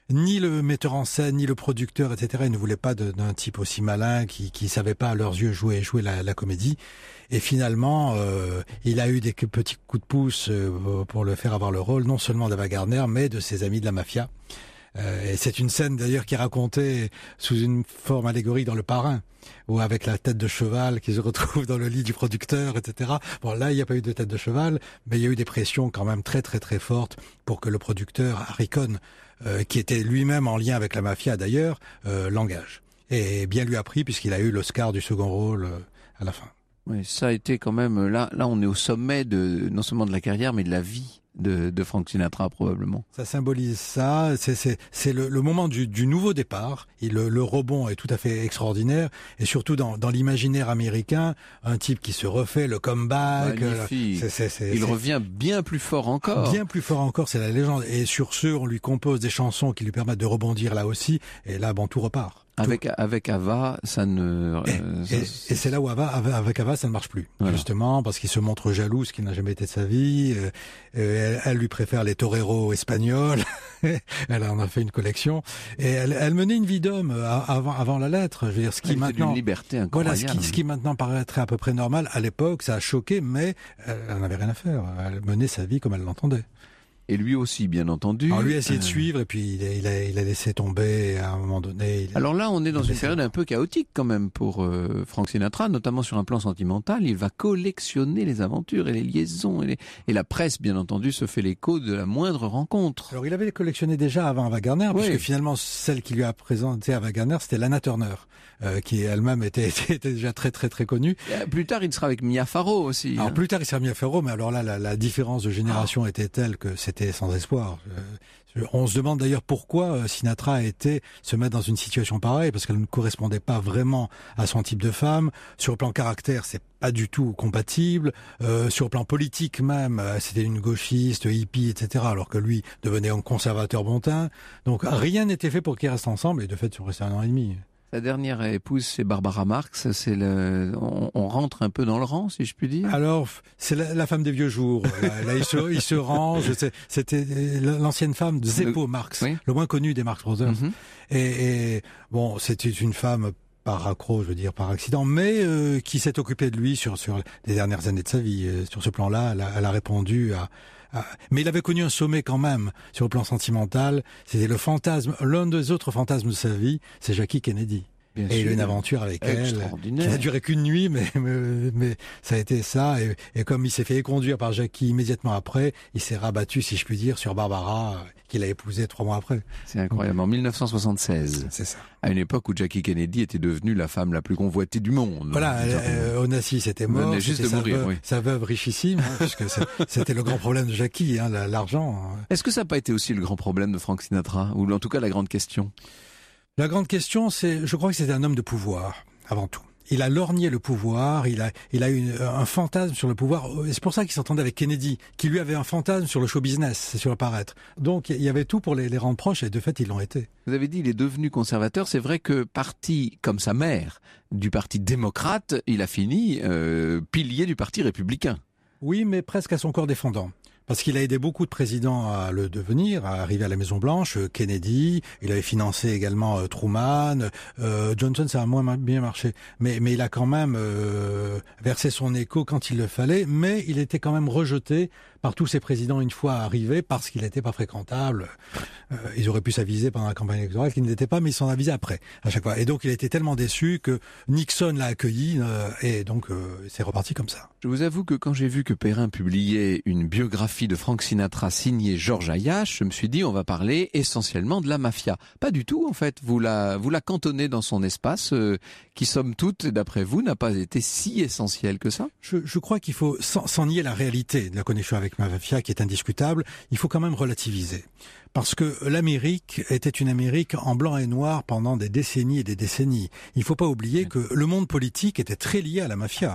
Ni le metteur en scène, ni le producteur, et cetera. Ils ne voulaient pas de, d'un type aussi malin qui qui savait pas à leurs yeux jouer jouer la, la comédie. Et finalement, euh, il a eu des petits coups de pouce euh, pour le faire avoir le rôle, non seulement d'Ava Gardner, mais de ses amis de la mafia. Euh, et c'est une scène d'ailleurs qui est racontée sous une forme allégorique dans Le Parrain, où avec la tête de cheval qui se retrouve dans le lit du producteur, et cetera. Bon, là, il n'y a pas eu de tête de cheval, mais il y a eu des pressions quand même très très très fortes pour que le producteur Harry Cohn, euh, qui était lui-même en lien avec la mafia d'ailleurs, euh, l'engage. Et bien lui a pris puisqu'il a eu l'Oscar du second rôle euh, à la fin. Oui, ça a été quand même, là, là on est au sommet de, non seulement de la carrière, mais de la vie de, de Frank Sinatra probablement. Ça symbolise ça, c'est, c'est, c'est le, le moment du, du nouveau départ, et le, le rebond est tout à fait extraordinaire, et surtout dans, dans l'imaginaire américain, un type qui se refait, le comeback, magnifique. C'est, c'est, c'est, il c'est, revient bien plus fort encore. Bien plus fort encore, c'est la légende, et sur ce, on lui compose des chansons qui lui permettent de rebondir là aussi, et là, bon, tout repart. Avec, avec Ava, ça ne... Et, euh, ça, et, et c'est là où Ava, avec Ava, ça ne marche plus. Voilà. Justement, parce qu'il se montre jaloux, ce qui n'a jamais été de sa vie. Euh, elle, elle lui préfère les toreros espagnols. Elle en a fait une collection. Et elle, elle menait une vie d'homme avant, avant la lettre. Je veux dire, ce qui elle maintenant... une liberté incroyable. Voilà, ce qui, ce qui maintenant paraîtrait à peu près normal, à l'époque, ça a choqué, mais elle n'avait rien à faire. Elle menait sa vie comme elle l'entendait. Et lui aussi, bien entendu. Alors lui a essayé de euh... suivre et puis il a, il a, il a laissé tomber à un moment donné. Il a... Alors là, on est dans une période un peu chaotique quand même pour euh, Frank Sinatra, notamment sur un plan sentimental. Il va collectionner les aventures et les liaisons. Et, les... et la presse, bien entendu, se fait l'écho de la moindre rencontre. Alors il avait collectionné déjà avant Ava Gardner, oui. Puisque finalement, celle qui lui a présenté Ava Gardner, c'était Lana Turner. Euh, qui elle-même était, était, était déjà très très très connue. Et plus tard, il sera avec Mia Farrow aussi. Alors hein. plus tard, il sera Mia Farrow, mais alors là, la, la différence de génération ah. était telle que c'était sans espoir. Euh, on se demande d'ailleurs pourquoi Sinatra a été se mettre dans une situation pareille, parce qu'elle ne correspondait pas vraiment à son type de femme. Sur le plan caractère, c'est pas du tout compatible. Euh, sur le plan politique même, c'était une gauchiste, hippie, et cetera. Alors que lui devenait un conservateur bon teint. Donc rien n'était fait pour qu'ils restent ensemble, et de fait, ils sont restés un an et demi. Sa dernière épouse, c'est Barbara Marx. C'est le, on, on rentre un peu dans le rang, si je puis dire. Alors, c'est la, la femme des vieux jours. Là, là il, se, il se range. C'était l'ancienne femme de Zeppo Marx, oui. Le moins connu des Marx Brothers. Mm-hmm. Et, et bon, c'était une femme par accro, je veux dire, par accident, mais euh, qui s'est occupée de lui sur sur les dernières années de sa vie. Sur ce plan-là, elle a, elle a répondu à. Ah, mais il avait connu un sommet quand même sur le plan sentimental. C'était le fantasme, l'un des autres fantasmes de sa vie, c'est Jackie Kennedy. Bien et sûr. Il a eu une aventure avec elle qui n'a duré qu'une nuit, mais, mais mais ça a été ça. Et, et comme il s'est fait éconduire par Jackie immédiatement après, il s'est rabattu, si je puis dire, sur Barbara, qu'il a épousée trois mois après. C'est incroyable. En mille neuf cent soixante-seize, c'est ça. À une époque où Jackie Kennedy était devenue la femme la plus convoitée du monde. Voilà, euh, Onassis était mort, juste de sa, mourir, veuve, oui. sa veuve richissime, hein, puisque c'était le grand problème de Jackie, hein, l'argent. Est-ce que ça n'a pas été aussi le grand problème de Frank Sinatra, ou en tout cas la grande question? La grande question, c'est, je crois que c'était un homme de pouvoir, avant tout. Il a lorgné le pouvoir, il a, il a eu un fantasme sur le pouvoir. Et c'est pour ça qu'il s'entendait avec Kennedy, qui lui avait un fantasme sur le show business, sur le paraître. Donc il y avait tout pour les, les rendre proches, et de fait, ils l'ont été. Vous avez dit, il est devenu conservateur. C'est vrai que parti comme sa mère du parti démocrate, il a fini euh, pilier du parti républicain. Oui, mais presque à son corps défendant. Parce qu'il a aidé beaucoup de présidents à le devenir, à arriver à la Maison Blanche. Kennedy, il avait financé également euh, Truman, euh, Johnson, ça a moins bien marché, mais mais il a quand même euh, versé son écho quand il le fallait. Mais il était quand même rejeté par tous ces présidents une fois arrivés parce qu'il n'était pas fréquentable. Euh, ils auraient pu s'aviser pendant la campagne électorale qu'il n'était pas, mais ils s'en avisaient après à chaque fois. Et donc il a été tellement déçu que Nixon l'a accueilli euh, et donc euh, c'est reparti comme ça. Je vous avoue que quand j'ai vu que Perrin publiait une biographie de Frank Sinatra signée Georges Ayache, je me suis dit on va parler essentiellement de la mafia. Pas du tout en fait, vous la, vous la cantonnez dans son espace euh, qui somme toute, d'après vous, n'a pas été si essentiel que ça. Je, je crois qu'il faut, sans, sans nier la réalité de la connexion avec la mafia qui est indiscutable, il faut quand même relativiser. Parce que l'Amérique était une Amérique en blanc et noir pendant des décennies et des décennies. Il ne faut pas oublier que le monde politique était très lié à la mafia.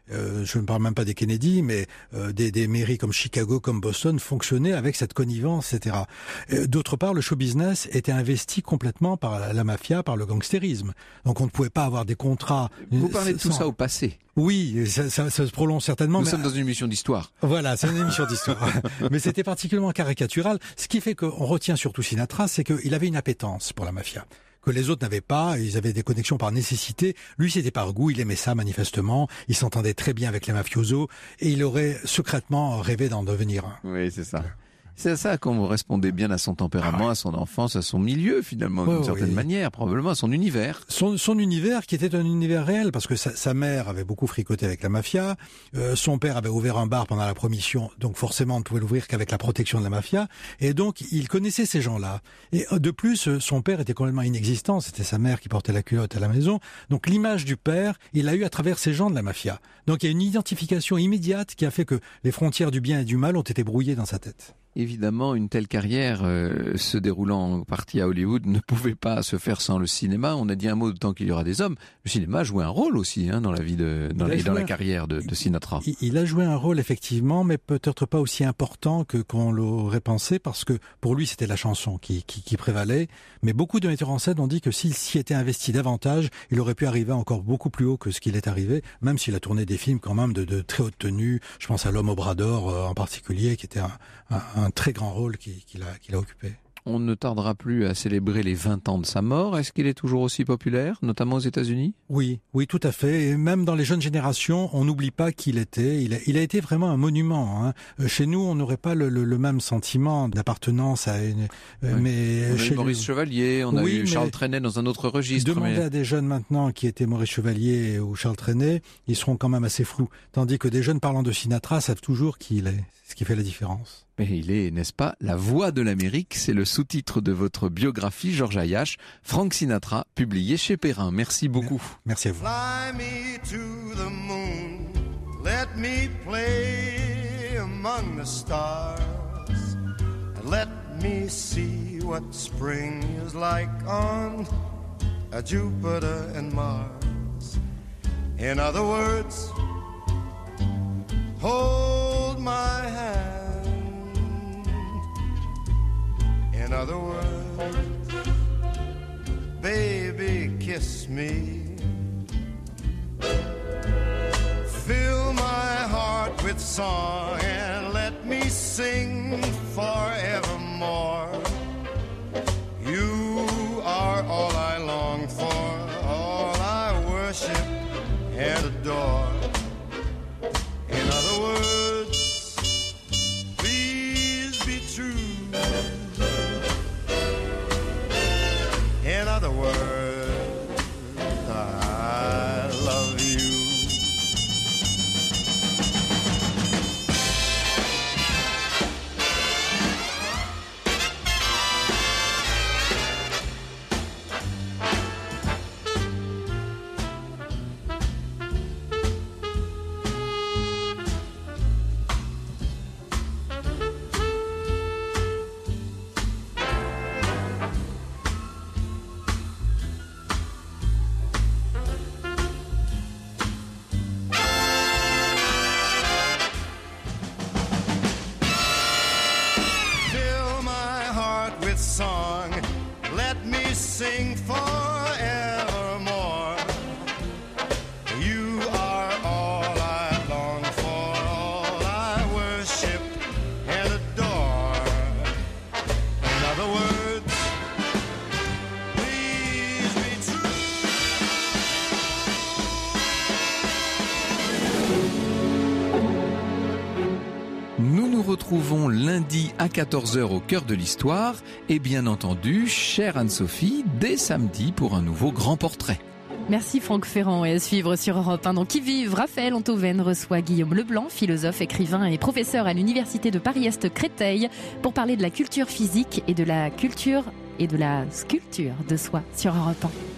Euh, je ne parle même pas des Kennedy, mais euh, des, des mairies comme Chicago, comme Boston fonctionnaient avec cette connivence, et cetera. Euh, d'autre part, le show business était investi complètement par la, la mafia, par le gangstérisme. Donc on ne pouvait pas avoir des contrats. Vous parlez de tout sans... ça au passé. Oui, ça, ça, ça se prolonge certainement. Nous mais... sommes dans une émission d'histoire. Voilà, c'est une émission d'histoire. Mais c'était particulièrement caricatural. Ce qui fait qu'on retient surtout Sinatra, c'est qu'il avait une appétence pour la mafia que les autres n'avaient pas. Ils avaient des connexions par nécessité. Lui, c'était par goût. Il aimait ça manifestement. Il s'entendait très bien avec les mafiosos et il aurait secrètement rêvé d'en devenir un. Oui, c'est ça. C'est à ça qu'on correspondait bien à son tempérament, ah ouais. à son enfance, à son milieu finalement, d'une oh, certaine oui. manière, probablement à son univers. Son, son univers qui était un univers réel, parce que sa, sa mère avait beaucoup fricoté avec la mafia, euh, son père avait ouvert un bar pendant la prohibition, donc forcément on ne pouvait l'ouvrir qu'avec la protection de la mafia, et donc il connaissait ces gens-là. Et de plus, son père était complètement inexistant, c'était sa mère qui portait la culotte à la maison, donc l'image du père, il l'a eu à travers ces gens de la mafia. Donc il y a une identification immédiate qui a fait que les frontières du bien et du mal ont été brouillées dans sa tête. Évidemment, une telle carrière euh, se déroulant en partie à Hollywood ne pouvait pas se faire sans le cinéma. On a dit un mot de tant qu'il y aura des hommes. Le cinéma jouait un rôle aussi hein, dans la vie de, dans, la, dans la carrière de, de Sinatra. Il, il a joué un rôle effectivement, mais peut-être pas aussi important que qu'on l'aurait pensé, parce que pour lui c'était la chanson qui, qui, qui prévalait. Mais beaucoup de metteurs en scène ont dit que s'il s'y était investi davantage, il aurait pu arriver encore beaucoup plus haut que ce qu'il est arrivé, même s'il a tourné des films quand même de, de très haute tenue. Je pense à L'Homme au bras d'or euh, en particulier, qui était un, un, un très grand rôle qu'il, qu'il a, qu'il a occupé. On ne tardera plus à célébrer les vingt ans de sa mort. Est-ce qu'il est toujours aussi populaire, notamment aux États-Unis ? Oui, oui, tout à fait. Et même dans les jeunes générations, on n'oublie pas qui il était. Il a, il a été vraiment un monument. Hein. Chez nous, on n'aurait pas le, le, le même sentiment d'appartenance à une. Oui. Mais on a eu Maurice le... Chevalier, on a oui, eu Charles Trenet dans un autre registre. Demandez mais... à des jeunes maintenant qui étaient Maurice Chevalier ou Charles Trenet, ils seront quand même assez flous. Tandis que des jeunes parlant de Sinatra savent toujours qui il est. C'est ce qui fait la différence. Mais il est, n'est-ce pas, la voix de l'Amérique. C'est le sous-titre de votre biographie, Georges Hayash, Frank Sinatra, publié chez Perrin. Merci beaucoup. Merci à vous. Fly me to the moon, let me play among the stars, and let me see what spring is like on a Jupiter and Mars. In other words, hold my hand. In other words, baby, kiss me. Fill my heart with song and let me sing forevermore. You are all I long for, all I worship and adore. In other words, please be true. In other words, I love you. Song, let me sing forevermore. You are all I long for, all I worship and adore. In other words, please be true. Nous nous retrouvons lundi à quatorze heures au cœur de l'histoire et bien entendu, chère Anne-Sophie, dès samedi pour un nouveau grand portrait. Merci Franck Ferrand, et à suivre sur Europe un. Donc qui vive, Raphaël Antoven reçoit Guillaume Leblanc, philosophe, écrivain et professeur à l'université de Paris-Est Créteil, pour parler de la culture physique et de la culture et de la sculpture de soi sur Europe un.